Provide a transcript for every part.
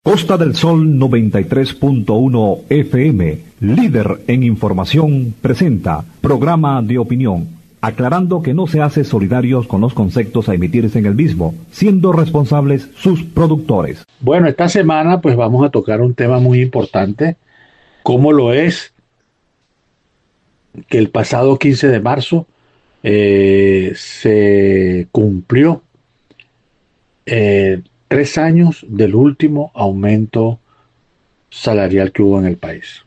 Costa del Sol 93.1 FM, líder en información, presenta programa de opinión, aclarando que no se hace solidarios con los conceptos a emitirse en el mismo, siendo responsables sus productores. Bueno, esta semana pues vamos a tocar un tema muy importante, como lo es que el pasado 15 de marzo se cumplió 3 años del último aumento salarial que hubo en el país.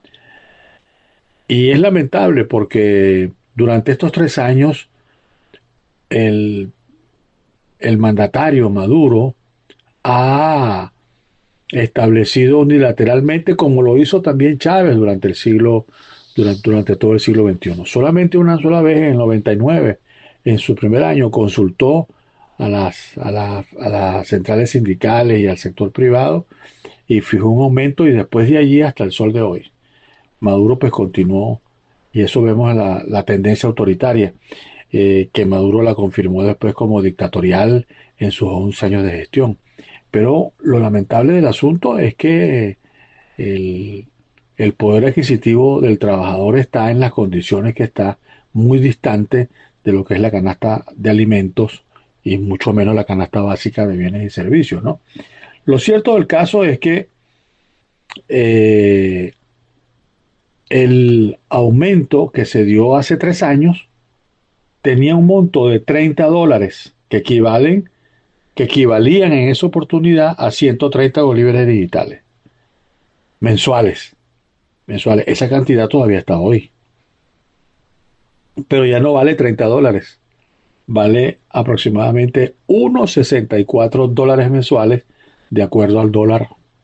Y es lamentable porque durante estos 3 años el mandatario Maduro ha establecido unilateralmente, como lo hizo también Chávez durante todo el siglo XXI. Solamente una sola vez, en el 99, en su primer año, consultó a las centrales sindicales y al sector privado y fijó un aumento, y después de allí hasta el sol de hoy Maduro pues continuó, y eso vemos la tendencia autoritaria, que Maduro la confirmó después como dictatorial en sus 11 años de gestión. Pero lo lamentable del asunto es que el poder adquisitivo del trabajador está en las condiciones que está, muy distante de lo que es la canasta de alimentos y mucho menos la canasta básica de bienes y servicios, ¿no? Lo cierto del caso es que el aumento que se dio hace 3 años tenía un monto de $30 que equivalían en esa oportunidad a 130 bolívares digitales mensuales. Esa cantidad todavía está hoy, pero ya no vale $30, vale aproximadamente unos $64 mensuales, de acuerdo al dólar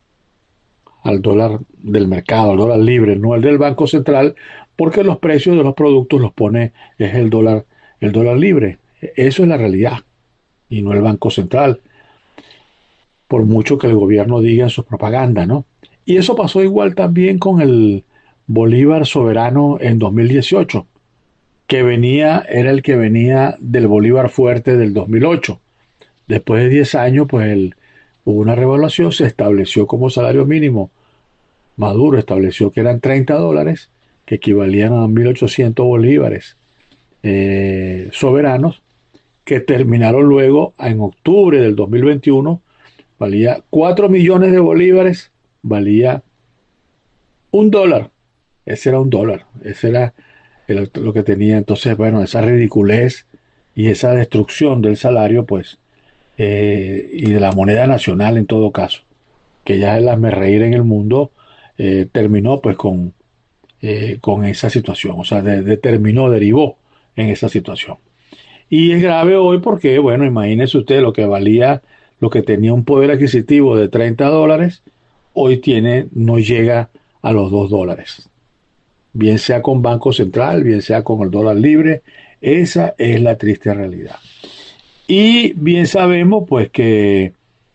del mercado, al dólar libre, no el del Banco Central, porque los precios de los productos los pone es el dólar libre. Eso es la realidad, y no el Banco Central, por mucho que el gobierno diga en su propaganda, ¿no? Y eso pasó igual también con el Bolívar soberano en 2018, era el que venía del Bolívar fuerte del 2008. Después de 10 años, pues hubo una revaluación, se estableció como salario mínimo. Maduro estableció que eran $30, que equivalían a 1.800 bolívares soberanos, que terminaron luego en octubre del 2021, valía 4 millones de bolívares, valía $1. Ese era $1, ese era lo que tenía. Entonces, bueno, esa ridiculez y esa destrucción del salario, pues, y de la moneda nacional en todo caso, que ya es el hazmerreír en el mundo, terminó pues con esa situación, o sea, derivó en esa situación. Y es grave hoy porque, bueno, imagínese usted lo que tenía un poder adquisitivo de $30, hoy no llega a los $2. Bien sea con Banco Central, bien sea con el dólar libre, esa es la triste realidad. Y bien sabemos pues que,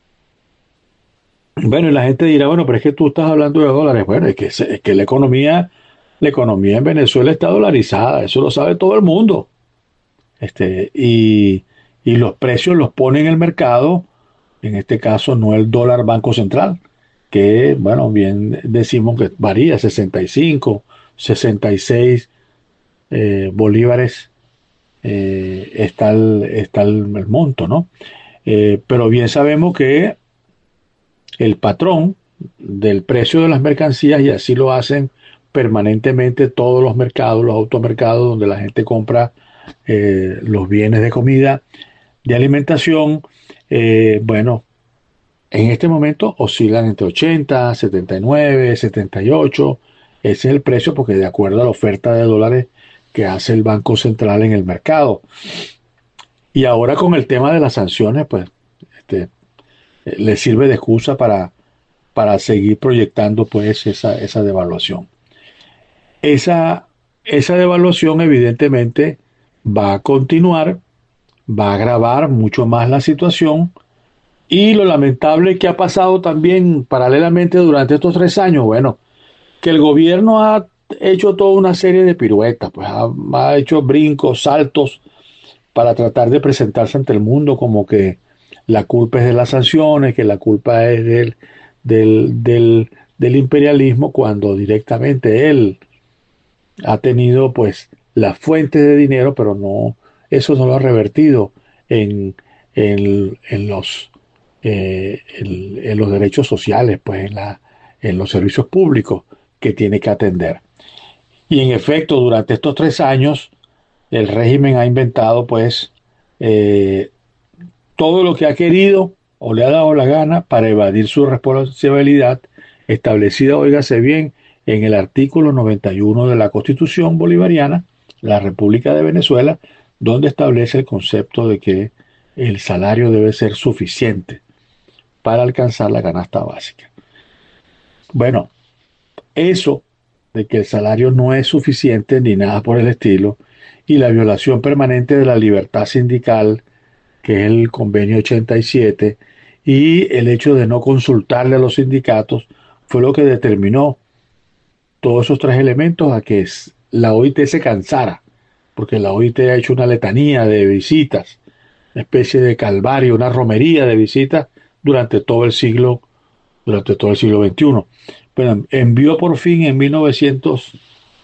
bueno, y la gente dirá, bueno, pero es que tú estás hablando de dólares. Bueno, es que la economía en Venezuela está dolarizada, eso lo sabe todo el mundo. Y los precios los pone en el mercado, en este caso no el dólar Banco Central, que, bueno, bien decimos que varía 65, 66 bolívares, está el monto, ¿no? Pero bien sabemos que el patrón del precio de las mercancías, y así lo hacen permanentemente todos los mercados, los automercados donde la gente compra los bienes de comida, de alimentación, bueno, en este momento oscilan entre 80, 79, 78. Ese es el precio, porque de acuerdo a la oferta de dólares que hace el Banco Central en el mercado. Y ahora con el tema de las sanciones, pues le sirve de excusa para seguir proyectando pues esa devaluación. Esa devaluación evidentemente va a continuar, va a agravar mucho más la situación. Y lo lamentable que ha pasado también paralelamente durante estos 3 años, bueno, que el gobierno ha hecho toda una serie de piruetas, pues ha hecho brincos, saltos, para tratar de presentarse ante el mundo como que la culpa es de las sanciones, que la culpa es del imperialismo, cuando directamente él ha tenido pues las fuentes de dinero, pero no, eso no lo ha revertido en, en los derechos sociales, pues en los servicios públicos que tiene que atender. Y en efecto, durante estos 3 años, el régimen ha inventado pues eh, todo lo que ha querido o le ha dado la gana para evadir su responsabilidad establecida, óigase bien, en el artículo 91 de la Constitución Bolivariana, la República de Venezuela, donde establece el concepto de que el salario debe ser suficiente para alcanzar la canasta básica. Bueno, eso de que el salario no es suficiente ni nada por el estilo, y la violación permanente de la libertad sindical, que es el convenio 87, y el hecho de no consultarle a los sindicatos, fue lo que determinó todos esos tres elementos a que la OIT se cansara, porque la OIT ha hecho una letanía de visitas, una especie de calvario, una romería de visitas durante todo el siglo XXI. Bueno, envió por fin en 1900,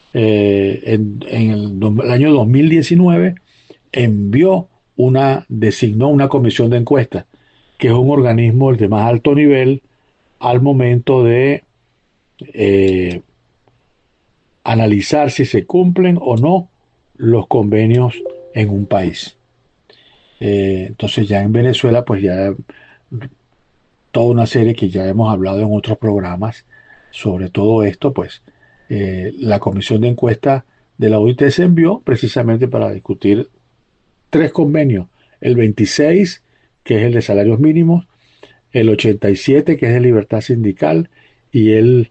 el año 2019, designó una comisión de encuesta, que es un organismo de más alto nivel al momento de eh, analizar si se cumplen o no los convenios en un país. Entonces ya en Venezuela, pues ya toda una serie que ya hemos hablado en otros programas sobre todo esto, pues la comisión de encuesta de la OIT se envió precisamente para discutir tres convenios: el 26, que es el de salarios mínimos, el 87, que es de libertad sindical, y el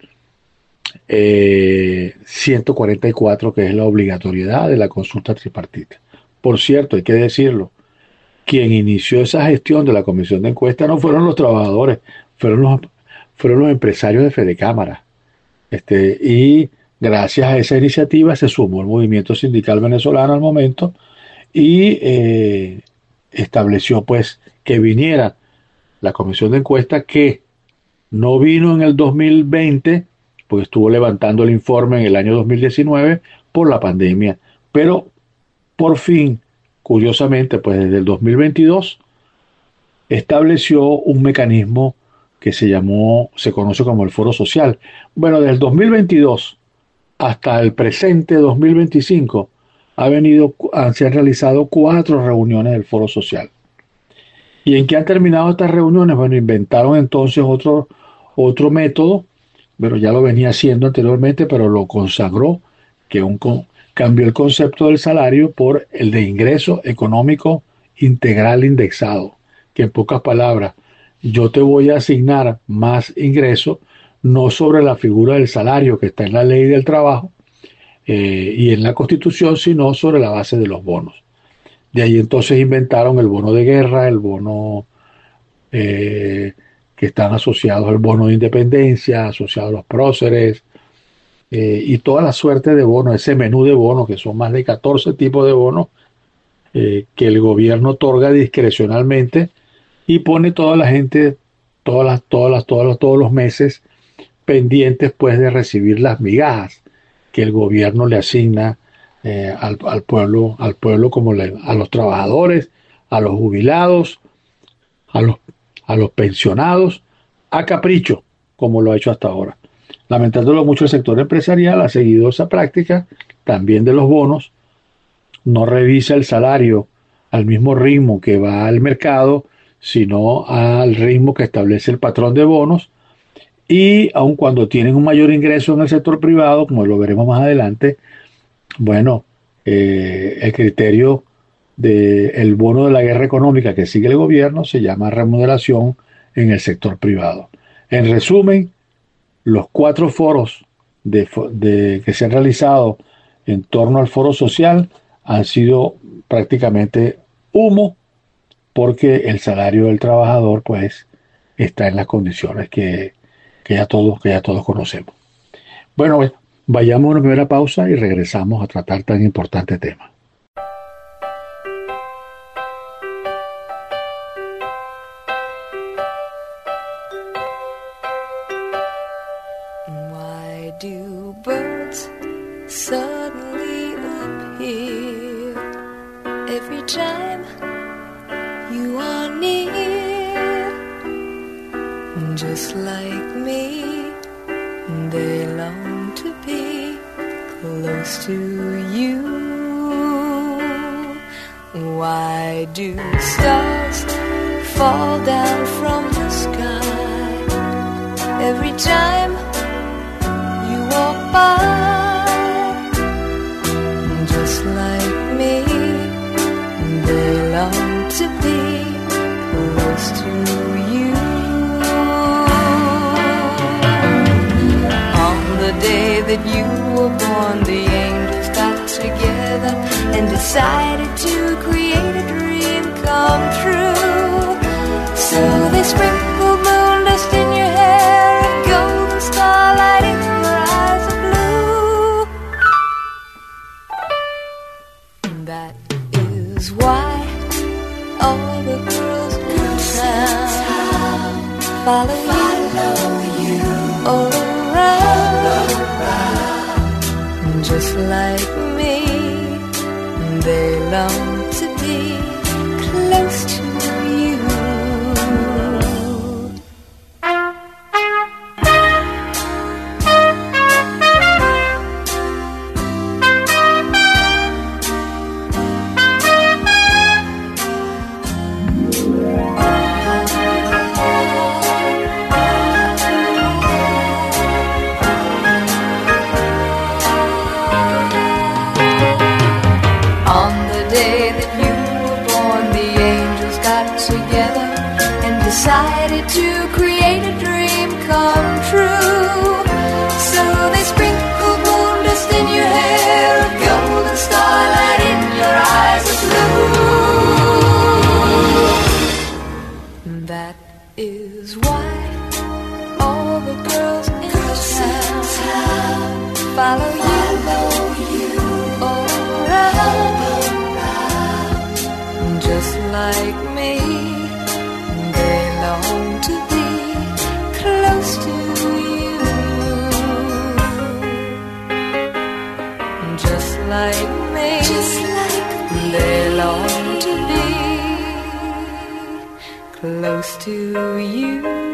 144, que es la obligatoriedad de la consulta tripartita. Por cierto, hay que decirlo, quien inició esa gestión de la comisión de encuesta no fueron los trabajadores, fueron los empresarios de Fedecámara. Y gracias a esa iniciativa se sumó el movimiento sindical venezolano al momento, y estableció pues que viniera la comisión de encuesta, que no vino en el 2020, porque estuvo levantando el informe en el año 2019 por la pandemia, pero por fin, curiosamente, pues desde el 2022 estableció un mecanismo que se conoce como el Foro Social. Bueno, desde el 2022 hasta el presente 2025 se han realizado 4 reuniones del Foro Social. ¿Y en qué han terminado estas reuniones? Bueno, inventaron entonces otro método, pero ya lo venía haciendo anteriormente, pero lo consagró, que cambió el concepto del salario por el de ingreso económico integral indexado, que en pocas palabras, yo te voy a asignar más ingreso, no sobre la figura del salario que está en la ley del trabajo y en la Constitución, sino sobre la base de los bonos. De ahí entonces inventaron el bono de guerra, el bono que están asociados al bono de independencia, asociados a los próceres, y toda la suerte de bonos, ese menú de bonos, que son más de 14 tipos de bonos, que el gobierno otorga discrecionalmente y pone toda la gente, todos los meses pendientes pues de recibir las migajas que el gobierno le asigna al pueblo como a los trabajadores, a los jubilados, a los, a los pensionados, a capricho, como lo ha hecho hasta ahora. Lamentándolo mucho, el sector empresarial ha seguido esa práctica también de los bonos, no revisa el salario al mismo ritmo que va al mercado, sino al ritmo que establece el patrón de bonos, y aun cuando tienen un mayor ingreso en el sector privado, como lo veremos más adelante, bueno, el criterio del bono de la guerra económica que sigue el gobierno se llama remuneración en el sector privado. En resumen, los 4 foros que se han realizado en torno al foro social han sido prácticamente humo, porque el salario del trabajador pues está en las condiciones que ya todos conocemos. Bueno, vayamos a una primera pausa y regresamos a tratar tan importante tema. do birds suddenly appear every time you are near? Just like me, they long to be close to you. Why do stars fall down from the sky every time you walk by? Just like me, they long to be close to you. On the day that you were born, the angels got together and decided to create a dream come true. So they sprinkled moon dust in your hair and golden starlight in your eyes of blue. That is why all the girls in town follow you all around. Just like me, they long to be close to you. Decided to create a dream come true. So they sprinkled moon dust in your hair, a golden starlight in your eyes of blue. That is why all the girls in town follow you all around. Just like me, they long to be close to you. Just like me, they long to be close to you.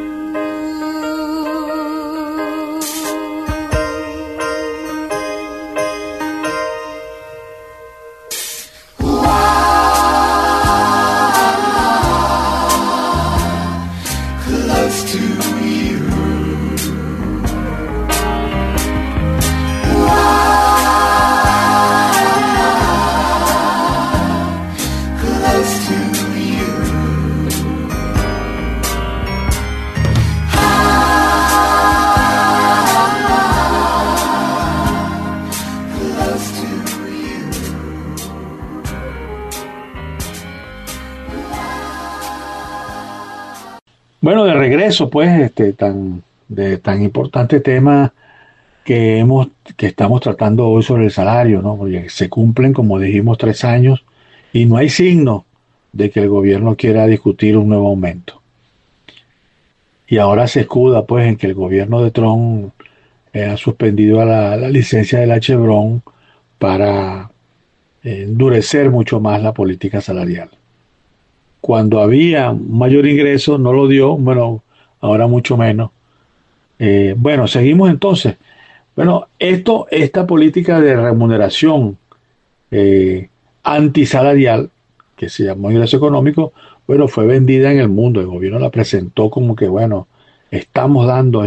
Bueno, de regreso, pues, tan importante tema que estamos tratando hoy sobre el salario, ¿no? Porque se cumplen, como dijimos, 3 años y no hay signo de que el gobierno quiera discutir un nuevo aumento. Y ahora se escuda, pues, en que el gobierno de Trump ha suspendido la licencia de la Chevron para endurecer mucho más la política salarial. Cuando había un mayor ingreso no lo dio, bueno, ahora mucho menos. Bueno, seguimos entonces. Bueno, esta política de remuneración antisalarial, que se llamó ingreso económico, bueno, fue vendida en el mundo. El gobierno la presentó como que, bueno, estamos dando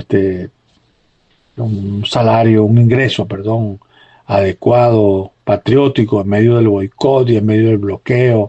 un salario, un ingreso, perdón, adecuado, patriótico, en medio del boicot y en medio del bloqueo.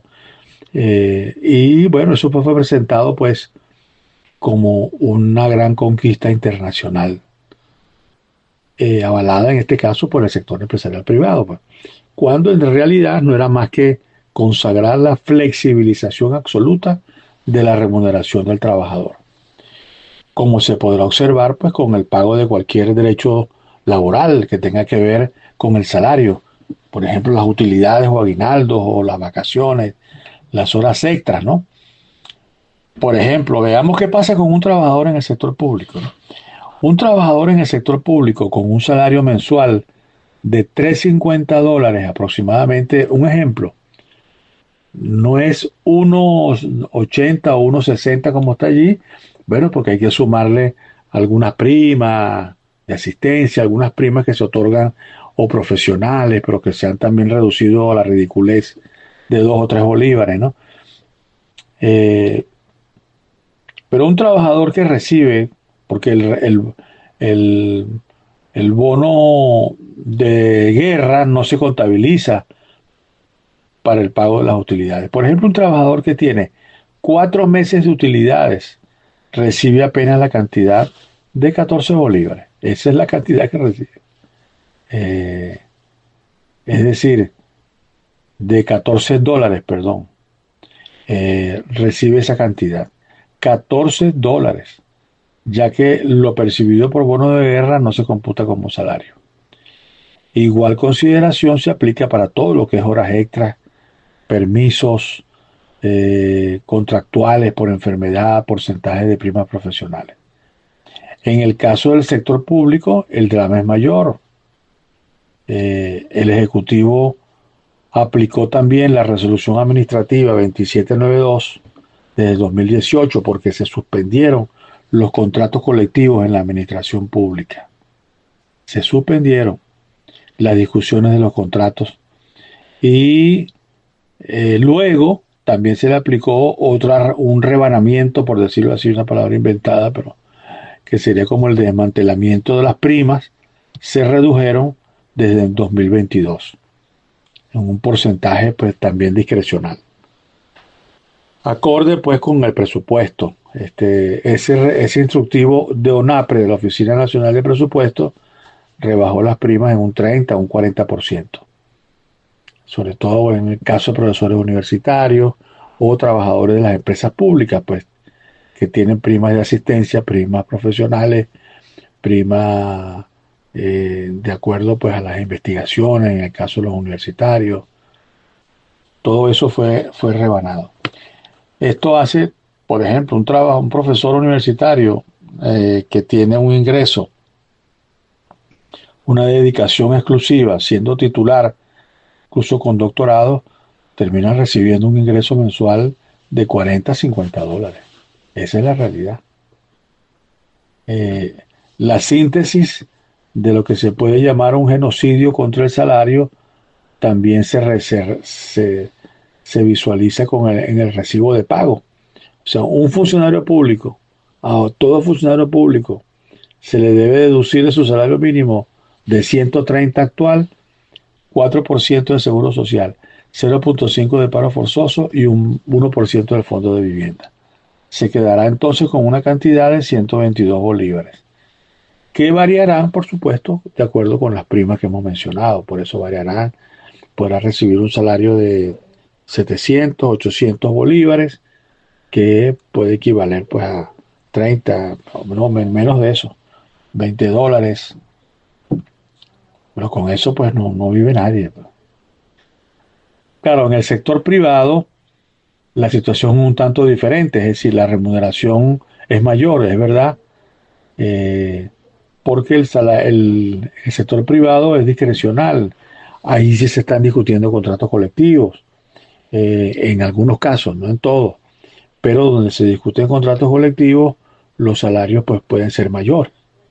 Y bueno, eso fue presentado pues como una gran conquista internacional, avalada en este caso por el sector empresarial privado, pues, cuando en realidad no era más que consagrar la flexibilización absoluta de la remuneración del trabajador, como se podrá observar pues con el pago de cualquier derecho laboral que tenga que ver con el salario, por ejemplo las utilidades o aguinaldos o las vacaciones, las horas extras, ¿no? Por ejemplo, veamos qué pasa con un trabajador en el sector público, ¿no? Un trabajador en el sector público con un salario mensual de $350 aproximadamente, un ejemplo, no es unos 80 o unos 60 como está allí, bueno, porque hay que sumarle algunas primas de asistencia, algunas primas que se otorgan o profesionales, pero que se han también reducido a la ridiculez de 2 o 3 bolívares, ¿no? Eh, pero un trabajador que recibe, porque el, el bono de guerra no se contabiliza para el pago de las utilidades. Por ejemplo, un trabajador que tiene 4 meses de utilidades recibe apenas la cantidad de 14 bolívares. Esa es la cantidad que recibe. Eh, es decir, de $14, perdón, recibe esa cantidad. $14, ya que lo percibido por bono de guerra no se computa como salario. Igual consideración se aplica para todo lo que es horas extras, permisos contractuales por enfermedad, porcentaje de primas profesionales. En el caso del sector público, el drama es mayor. El Ejecutivo aplicó también la resolución administrativa 2792 desde 2018 porque se suspendieron los contratos colectivos en la administración pública. Se suspendieron las discusiones de los contratos y luego también se le aplicó un rebanamiento, por decirlo así, una palabra inventada, pero que sería como el desmantelamiento de las primas, se redujeron desde el 2022 en un porcentaje pues también discrecional. Acorde pues con el presupuesto, ese instructivo de ONAPRE, de la Oficina Nacional de Presupuesto, rebajó las primas en un 30 o un 40%. Sobre todo en el caso de profesores universitarios o trabajadores de las empresas públicas, pues, que tienen primas de asistencia, primas profesionales, primas de acuerdo pues a las investigaciones, en el caso de los universitarios. Todo eso fue rebanado. Esto hace, por ejemplo, un profesor universitario que tiene un ingreso, una dedicación exclusiva, siendo titular, incluso con doctorado, termina recibiendo un ingreso mensual de 40 a 50 dólares. Esa es la realidad. La síntesis de lo que se puede llamar un genocidio contra el salario también se visualiza en el recibo de pago. O sea, un funcionario público, a todo funcionario público, se le debe deducir de su salario mínimo de 130 actual, 4% de seguro social, 0.5 de paro forzoso y un 1% del fondo de vivienda. Se quedará entonces con una cantidad de 122 bolívares, que variarán, por supuesto, de acuerdo con las primas que hemos mencionado. Por eso variarán, podrá recibir un salario de 700, 800 bolívares, que puede equivaler pues a 30, no, menos de eso, 20 dólares. Pero con eso pues no vive nadie. Claro, en el sector privado la situación es un tanto diferente, es decir, la remuneración es mayor, es verdad, porque el sector privado es discrecional. Ahí sí se están discutiendo contratos colectivos, en algunos casos, no en todos, pero donde se discuten contratos colectivos, los salarios pues pueden ser mayores.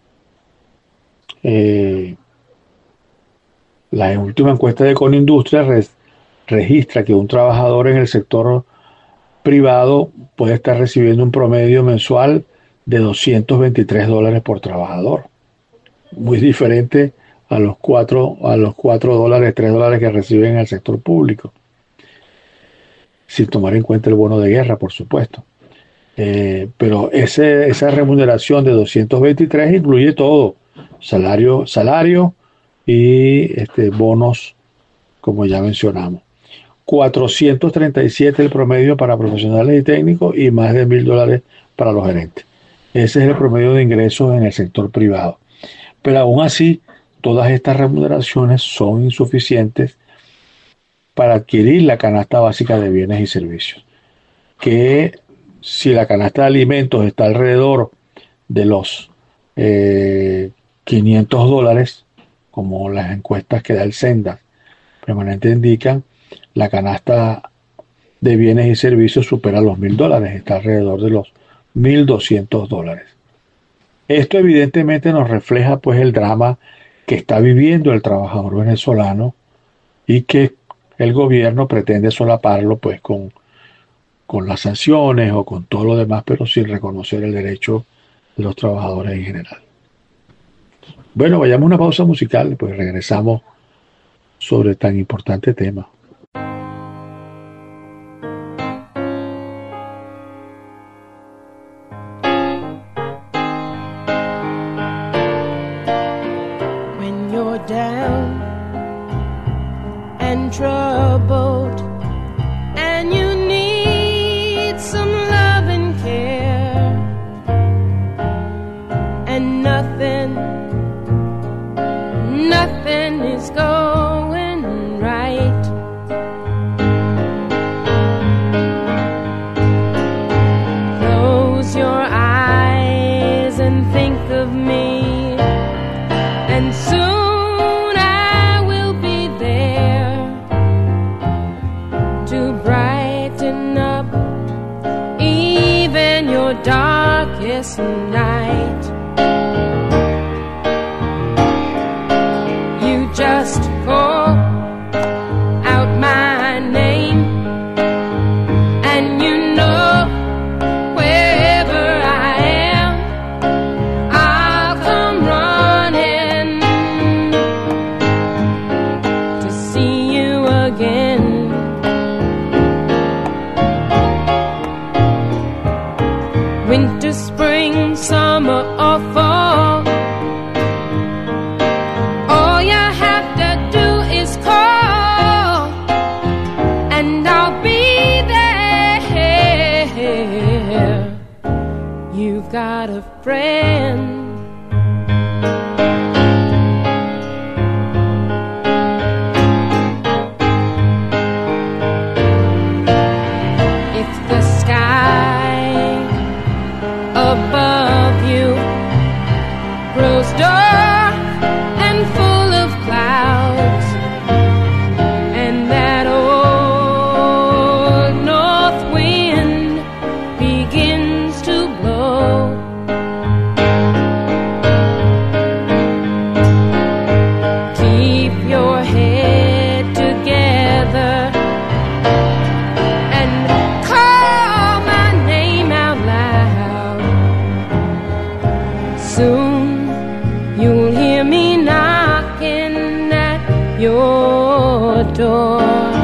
La última encuesta de Conindustria registra que un trabajador en el sector privado puede estar recibiendo un promedio mensual de 223 dólares por trabajador. Muy diferente a los 4 dólares, 3 dólares que reciben en el sector público. Sin tomar en cuenta el bono de guerra, por supuesto. Pero esa remuneración de 223 incluye todo. Salario y bonos, como ya mencionamos. 437 el promedio para profesionales y técnicos y más de $1,000 para los gerentes. Ese es el promedio de ingresos en el sector privado. Pero aún así, todas estas remuneraciones son insuficientes para adquirir la canasta básica de bienes y servicios. Que si la canasta de alimentos está alrededor de los $500, como las encuestas que da el Senda permanente indican, la canasta de bienes y servicios supera los $1.000, está alrededor de los $1.200. Esto evidentemente nos refleja pues el drama que está viviendo el trabajador venezolano y que el gobierno pretende solaparlo pues con las sanciones o con todo lo demás, pero sin reconocer el derecho de los trabajadores en general. Bueno, vayamos a una pausa musical, pues regresamos sobre tan importante tema. When you're down and troubled and you need some love and care and nothing is going right. Close your eyes and think of me, and soon I will be there to brighten up even your darkest night. Just call out my name, and you know wherever I am, I'll come running to see you again. Winter, spring, summer, or fall, got a friend. If the sky above you grows dark and full of clouds, and that old north wind begins to blow, keep your head together and call my name out loud. Soon you'll hear me knocking at your door.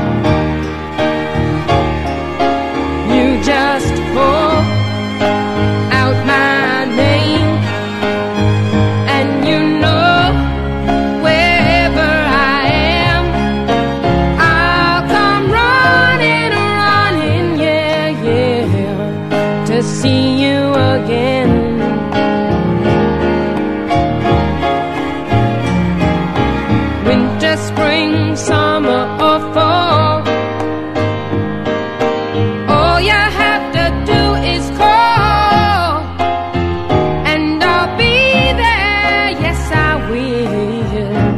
You just call out my name, and you know wherever I am, I'll come running, yeah, to see you again. Winter, spring, summer, or fall, all you have to do is call, and I'll be there, yes I will.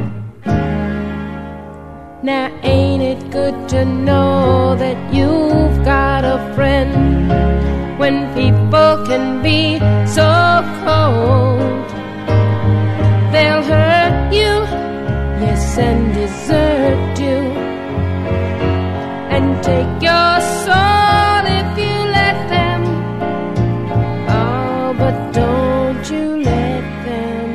Now ain't it good to know that you've got a friend when people can be so cold? They'll hurt you, yes, and desert you, and take your soul if you let them. Oh, but don't you let them.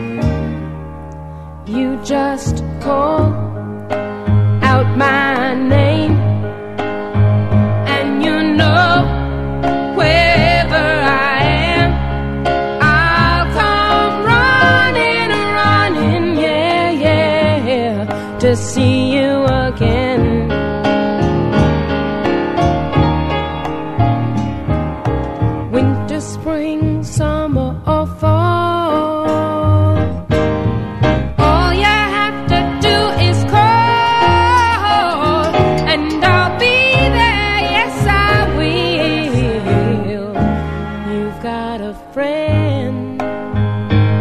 You just call out my name, and you know wherever I am, I'll come running, yeah, to see you again. Winter, spring, summer, or fall, all you have to do is call, and I'll be there, yes I will. You've got a friend.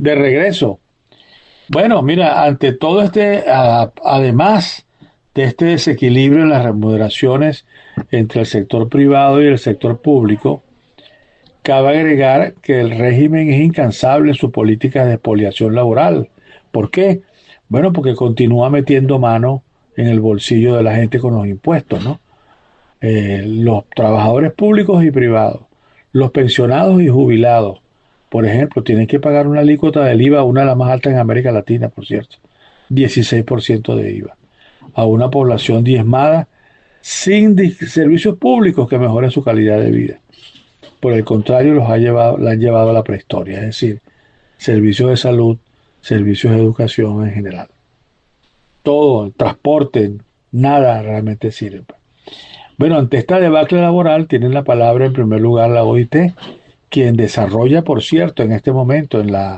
de regreso. Bueno, mira, ante todo además de este desequilibrio en las remuneraciones entre el sector privado y el sector público, cabe agregar que el régimen es incansable en su política de expoliación laboral. ¿Por qué? Bueno, porque continúa metiendo mano en el bolsillo de la gente con los impuestos, ¿no? Los trabajadores públicos y privados, los pensionados y jubilados, por ejemplo, tienen que pagar una alícuota del IVA, una de las más altas en América Latina, por cierto, 16% de IVA, a una población diezmada sin servicios públicos que mejoren su calidad de vida. Por el contrario, la han llevado a la prehistoria, es decir, servicios de salud, servicios de educación en general. Todo, el transporte, nada realmente sirve. Bueno, ante esta debacle laboral tienen la palabra en primer lugar la OIT, quien desarrolla, por cierto, en este momento en la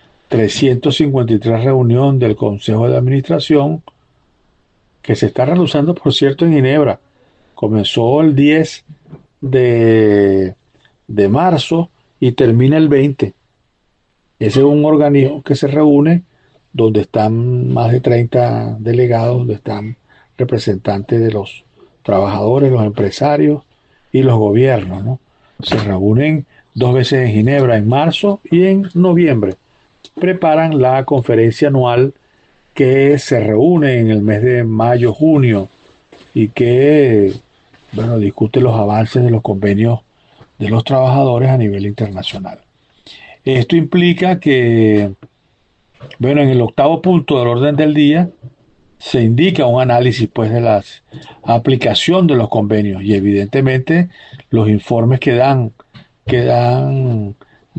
353 reunión del Consejo de Administración, que se está realizando, por cierto, en Ginebra. Comenzó el 10 de marzo y termina el 20. Ese es un organismo que se reúne donde están más de 30 delegados, donde están representantes de los trabajadores, los empresarios y los gobiernos, ¿no? Se reúnen 2 veces en Ginebra, en marzo y en noviembre. Preparan la conferencia anual que se reúne en el mes de mayo, junio y que, bueno, discute los avances de los convenios de los trabajadores a nivel internacional. Esto implica que, bueno, en el 8º punto del orden del día se indica un análisis pues de la aplicación de los convenios y evidentemente los informes que dan en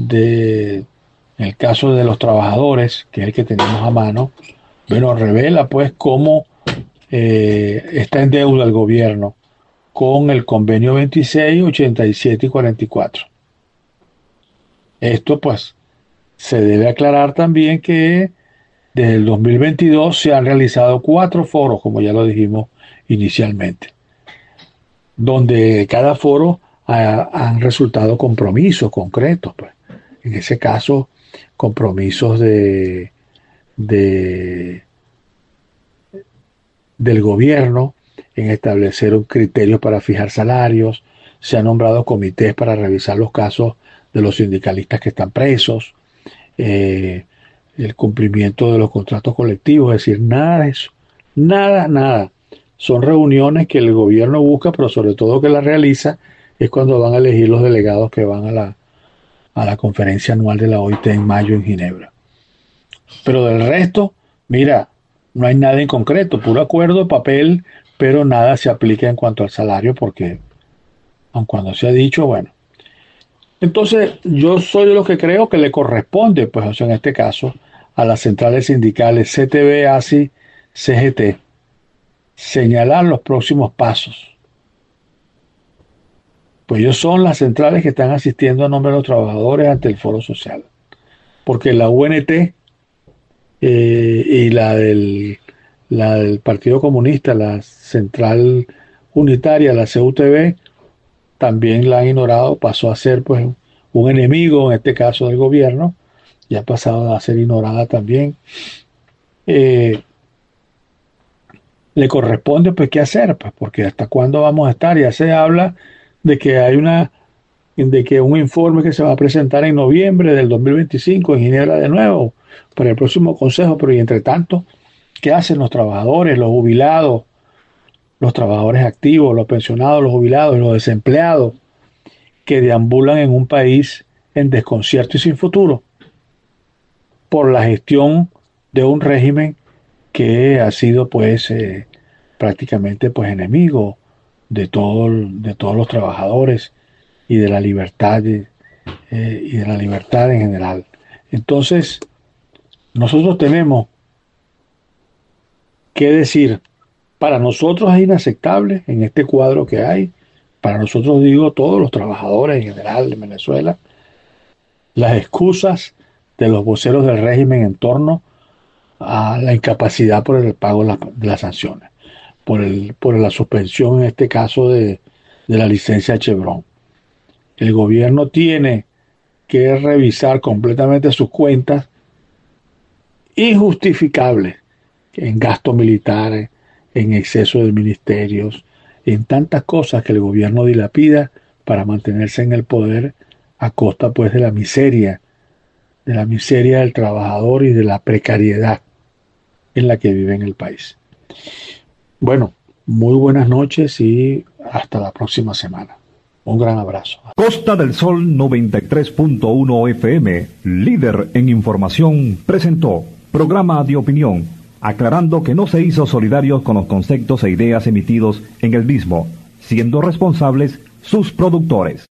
el caso de los trabajadores, que es el que tenemos a mano, bueno, revela pues cómo está en deuda el gobierno con el convenio 26, 87 y 44. Esto pues se debe aclarar también que desde el 2022 se han realizado 4 foros, como ya lo dijimos inicialmente, donde cada foro han resultado compromisos concretos, pues. En ese caso, compromisos del gobierno en establecer un criterio para fijar salarios. Se han nombrado comités para revisar los casos de los sindicalistas que están presos, el cumplimiento de los contratos colectivos, es decir, nada de eso, nada. Son reuniones que el gobierno busca, pero sobre todo que las realiza es cuando van a elegir los delegados que van a la conferencia anual de la OIT en mayo en Ginebra. Pero del resto, mira, no hay nada en concreto, puro acuerdo, papel, pero nada se aplica en cuanto al salario porque, aun cuando se ha dicho, bueno. Entonces, yo soy de los que creo que le corresponde, pues, o sea, en este caso, a las centrales sindicales CTB, ASI, CGT, señalar los próximos pasos. Pues ellos son las centrales que están asistiendo a nombre de los trabajadores ante el Foro Social. Porque la UNT y la del Partido Comunista, la Central Unitaria, la CUTB, también la han ignorado, pasó a ser pues un enemigo, en este caso del gobierno, y ha pasado a ser ignorada también. Le corresponde pues qué hacer, pues, porque hasta cuándo vamos a estar. Ya se habla de que un informe que se va a presentar en noviembre del 2025 en Ginebra de nuevo para el próximo consejo, pero y entre tanto, ¿qué hacen los trabajadores, los jubilados, los trabajadores activos, los pensionados, los jubilados, los desempleados que deambulan en un país en desconcierto y sin futuro por la gestión de un régimen que ha sido pues prácticamente pues enemigo de todos los trabajadores y de la libertad en general? Entonces, nosotros tenemos que decir, para nosotros es inaceptable en este cuadro que hay, para nosotros digo todos los trabajadores en general de Venezuela, las excusas de los voceros del régimen en torno a la incapacidad por el pago de las sanciones, por la suspensión en este caso de la licencia Chevron. El gobierno tiene que revisar completamente sus cuentas injustificable en gasto militar, en exceso de ministerios, en tantas cosas que el gobierno dilapida para mantenerse en el poder a costa pues de la miseria del trabajador y de la precariedad en la que vive en el país. Bueno, muy buenas noches y hasta la próxima semana. Un gran abrazo. Costa del Sol 93.1 FM, líder en información, presentó programa de opinión, aclarando que no se hizo solidarios con los conceptos e ideas emitidos en el mismo, siendo responsables sus productores.